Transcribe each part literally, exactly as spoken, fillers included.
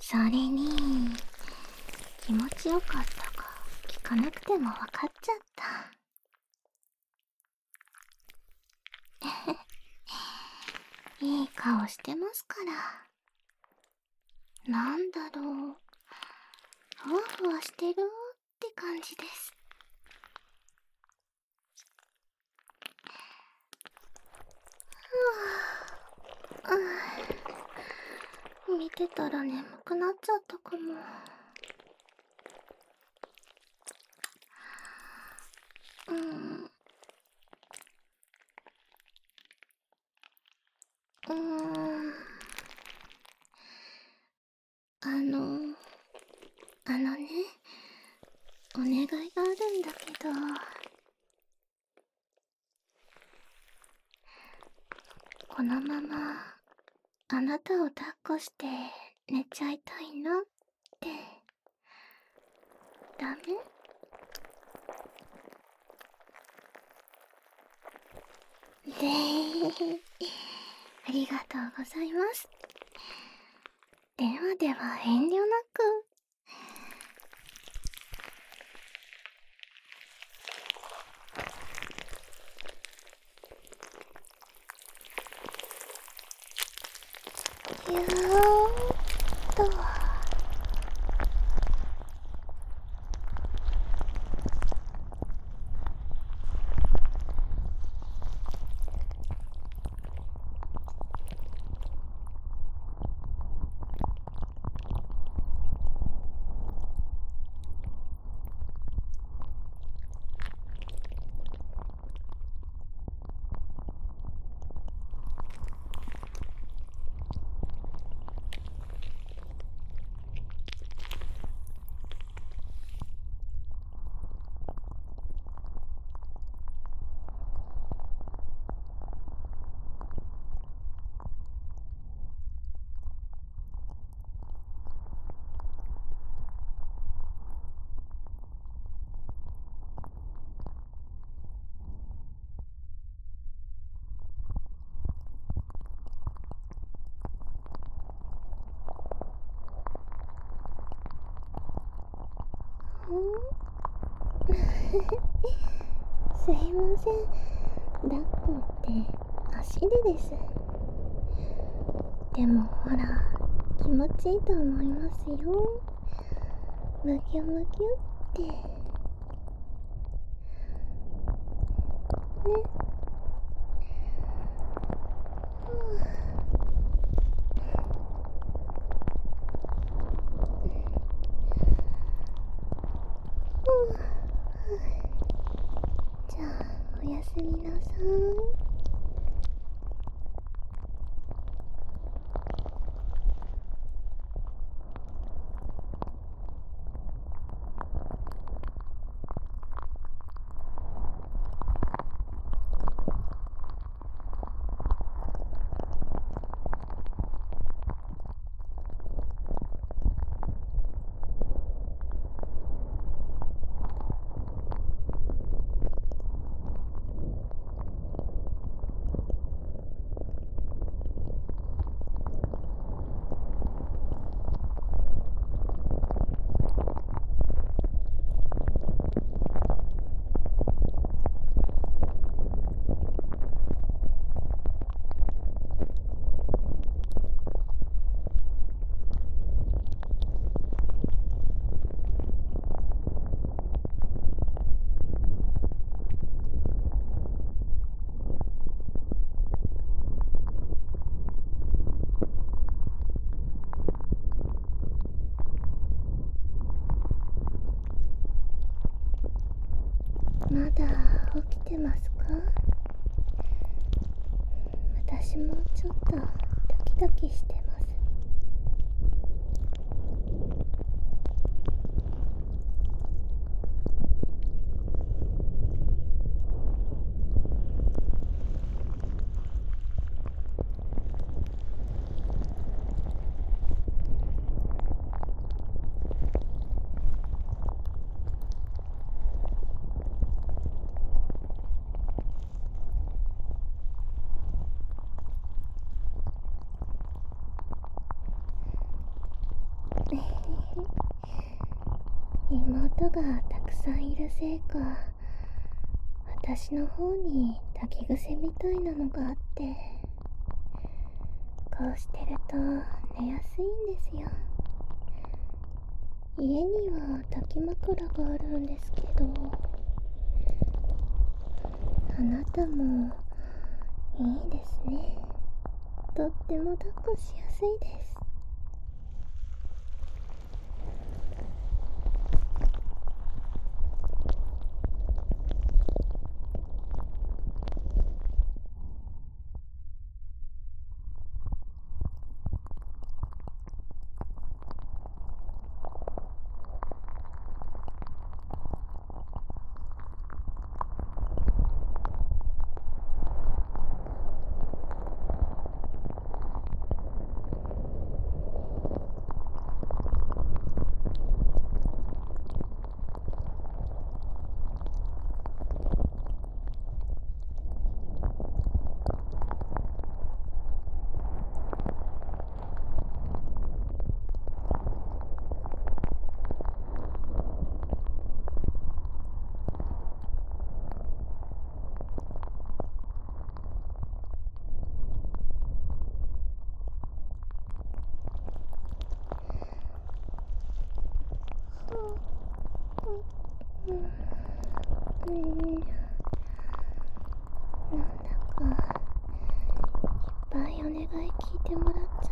それに、気持ちよかったか聞かなくてもわかっちゃった。いい顔してますから。なんだろう。ふわふわしてるって感じです。はぁ、見てたら眠くなっちゃったかも。うん。うーん。あの、あのね、お願いがあるんだけど、このままあなたを抱っこして寝ちゃいたいなって。ダメ？ぜーありがとうございます。ではでは遠慮なく。ぎゅーっと。すいません。抱っこって足でです。でもほら、気持ちいいと思いますよ。むぎゅむぎゅって。ね。じゃあ、おやすみなさい。まだ起きてますか？私もちょっとドキドキしてます。 人がたくさんいるせいか、私の方に抱き癖みたいなのがあって、こうしてると寝やすいんですよ。家には抱き枕があるんですけど、あなたもいいですね。とっても抱っこしやすいです。うん、なんだかいっぱいお願い聞いてもらっちゃった。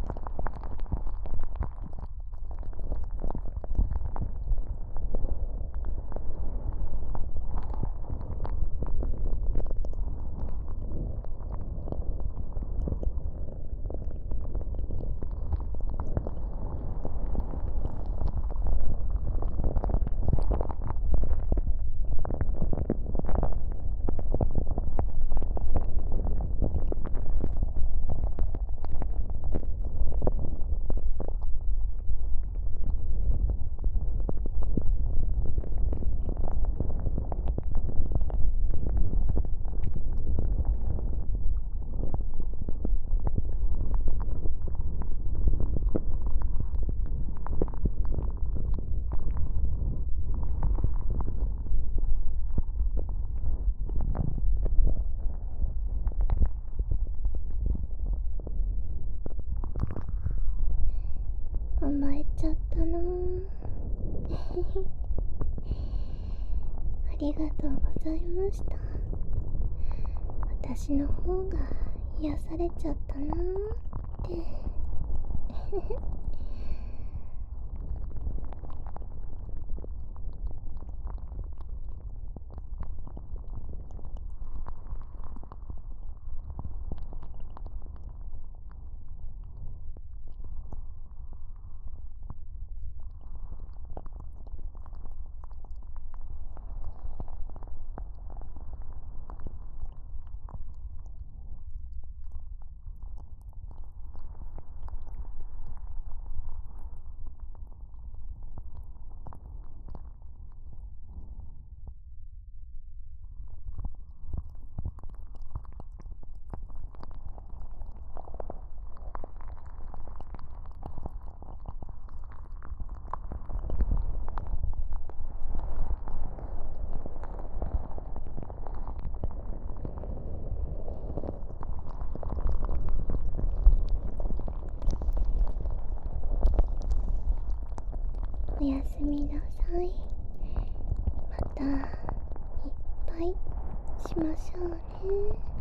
甘えちゃったなぁ。ありがとうございました。私の方が癒されちゃったなーって。おやすみなさい。またいっぱいしましょうね。